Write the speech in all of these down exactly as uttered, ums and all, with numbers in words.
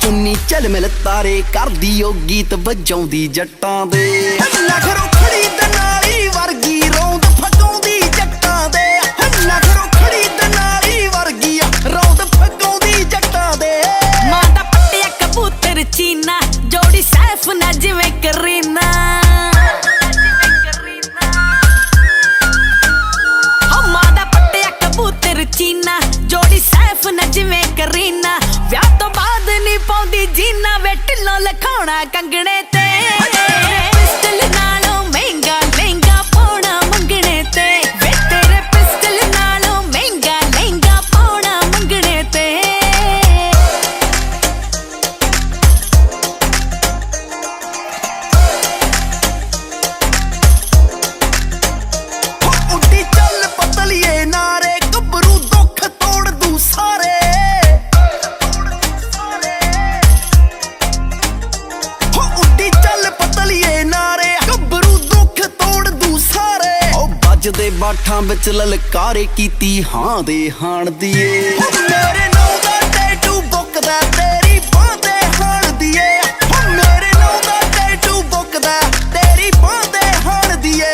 ਚੁੰਨੀ ਝਲਮਿਲ ਤਾਰੇ ਕਰਦੀ ਓ ਗੀਤ ਵਜਾਉਂਦੀ ਜੱਟਾਂ ਦੇ ਨਖਰੋ ਖੜੀ ਦਨਾਲੀ ਵਰਗੀ ਰੌਂਦ ਫਗਾਉਂਦੀ ਜੱਟਾਂ ਦੇ ਨਖਰੋ ਖੜੀ ਦਨਾਲੀ ਵਰਗੀ ਰੌਂਦ ਫਗਾਉਂਦੀ ਜੱਟਾਂ ਦੇ ਮਾਂ ਦਾ ਪੱਟਿਆ ਕਬੂਤਰ ਚੀਨਾ ਜੋੜੀ ਸੈਫ ਨਾ ਜਿਵੇਂ ਕਰੀਨਾ ਚੀਨਾ ਜੋੜੀ ਸੈਫ ਨਾ ਜਿਵੇਂ ਕਰੀਨਾ ਵਿਆਹ ਤੋਂ ਬਾਅਦ ਨਹੀਂ ਪਾਉਂਦੀ ਜੀਨਾ ਵੇ ਢਿੱਲੋਂ ਲਖਾਉਣਾ ਕੰਗਣੇ ਤੇ ਪਿਸਟਲ ਨਾਲੋਂ ਮਹਿੰਗਾ ਲਹਿੰਗਾ ਪਾਉਣਾ ਮੰਗਣੇ ਤੇ ਵੇ ਤੇਰੇ ਪਿਸਟਲ ਨਾਲੋਂ ਮਹਿੰਗਾ ਲਹਿੰਗਾ ਪਾਉਣਾ ਮੰਗਣੇ ਤੇ ਉੱਡੀ ਚੱਲ ਪਤਲੀਏ ਨਾਰੇ ਦੇ ਬਾਠਾਂ ਵਿੱਚ ਲਲਕਾਰੇ ਕੀਤੀ ਹਾਂ ਦੇ ਹਾਣ ਦੀਏ ਮੇਰੇ ਨਾਂ ਦਾ ਟੈਟੂ ਬੁੱਕਦਾ ਤੇਰੀ ਬਾਂਹ ਤੇ ਹਾਣ ਦੀਏ ਮੇਰੇ ਨਾਂ ਦਾ ਟੈਟੂ ਬੁੱਕਦਾ ਤੇਰੀ ਬਾਂਹ ਤੇ ਹਾਣ ਦੀਏ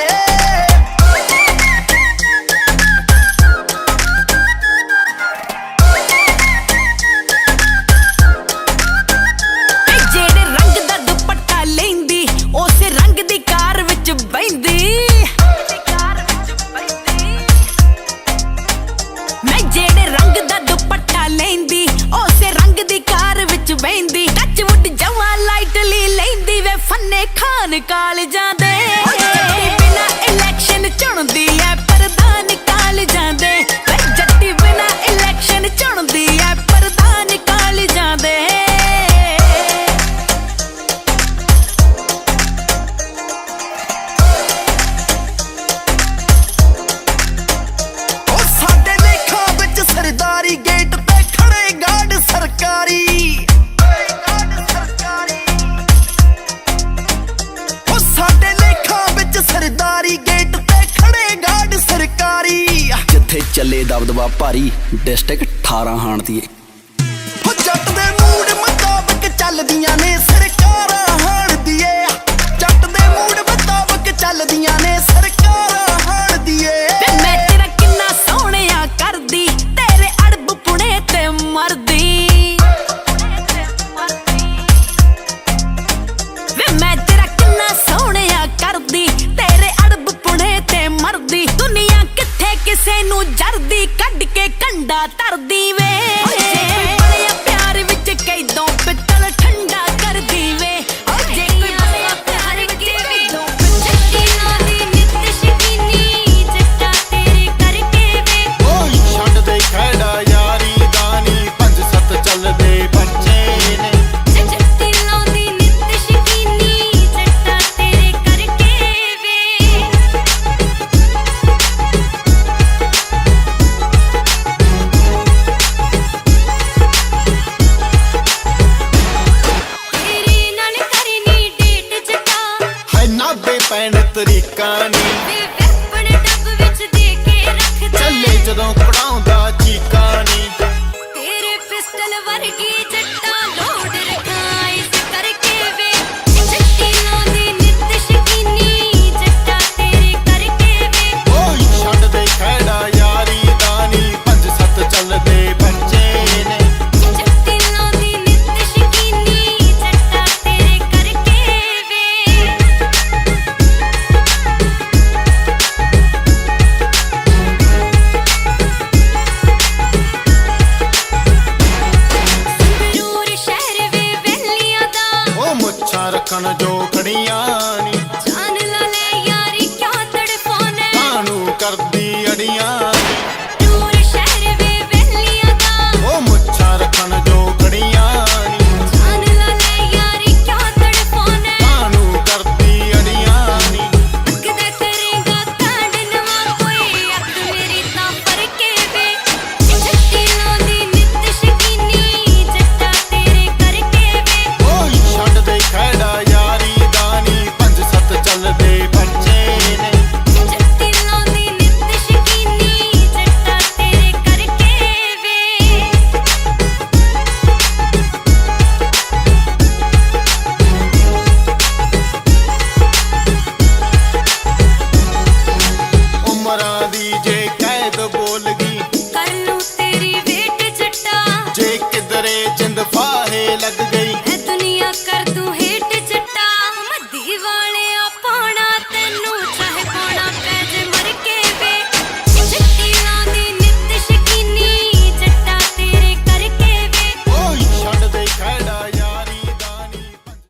ਜਿਹੜੇ ਰੰਗ ਦਾ ਦੁਪੱਟਾ ਲੈਂਦੀ ਉਸੇ ਰੰਗ ਦੀ ਕਾਰ ਵਿੱਚ ਬਹਿੰਦੀ ਜਿਹੜੇ ਰੰਗ ਦਾ ਦੁਪੱਟਾ ਲੈਂਦੀ ਉਸੇ ਰੰਗ ਦੀ ਕਾਰ ਵਿੱਚ ਬਹਿੰਦੀ ਟੱਚ ਵੁੱਡ ਜਵਾਂ ਲਾਈਟਲੀ ਲੈਂਦੀ ਵੇ ਫੰਨੇ ਖਾਨ ਕਾਲਜਾਂ ਦੇ ਬਿਨਾ ਇਲੈਕਸ਼ਨ ਚੁਣਦੀ ਐ ਪ੍ਰਧਾਨ ਕਾਲਜਾਂ ਦੇ ਵੇ ਜੱਟੀ ਬਿਨਾ ਇਲੈਕਸ਼ਨ ਚੁਣਦੀ ਐ ਪ੍ਰਧਾਨ ਕਾਲਜਾਂ ਦੇ ਸਰਦਾਰੀ ਗੇਟ ਤੇ ਖੜੇ ਗਾਰਡ ਸਰਕਾਰੀ ਉਹ ਸਾਡੇ ਲੇਖਾਂ ਵਿੱਚ ਸਰਦਾਰੀ ਗੇਟ ਤੇ ਖੜੇ ਗਾਰਡ ਸਰਕਾਰੀ ਜਿੱਥੇ ਚੱਲੇ ਦਬਦਬਾ ਭਾਰੀ ਡਿਸਟ੍ਰਿਕਟ ਅਠਾਰਾਂ ਹਾਣ ਦੀ ਉਹ ਜੱਟ ਦੇ ਮੂਡ ਮੁਤਾਬਕ ਚੱਲਦੀਆਂ ਨੇ ਸਰਕਾਰਾਂ ਹਾਣ ਦੀਏ ਜੱਟ ਦੇ ਮੂਡ ਮੁਤਾਬਕ ਚੱਲਦੀਆਂ ਨੇ ਸਰਕਾਰਾਂ ਹਾਣ ਦੀਏ ਮੈਂ ਤੇਰਾ ਕਿੰਨਾ ਸੋਹਣਿਆ ਕਰਦੀ ਤੇ ਮਰਦੀ ਵੇ ਮੈਂ ਤੇਰਾ ਕਿੰਨਾ ਸੋਹਣਿਆ ਕਰਦੀ ਤੇਰੇ ਅੜਬ ਪੁਣੇ ਤੇ ਮਰਦੀ ਦੁਨੀਆ ਕਿੱਥੇ ਕਿਸੇ ਨੂੰ ਜਰਦੀ ਕੱਢ ਕੇ ਕੰਡਾ ਧਰਦੀ ਵੇ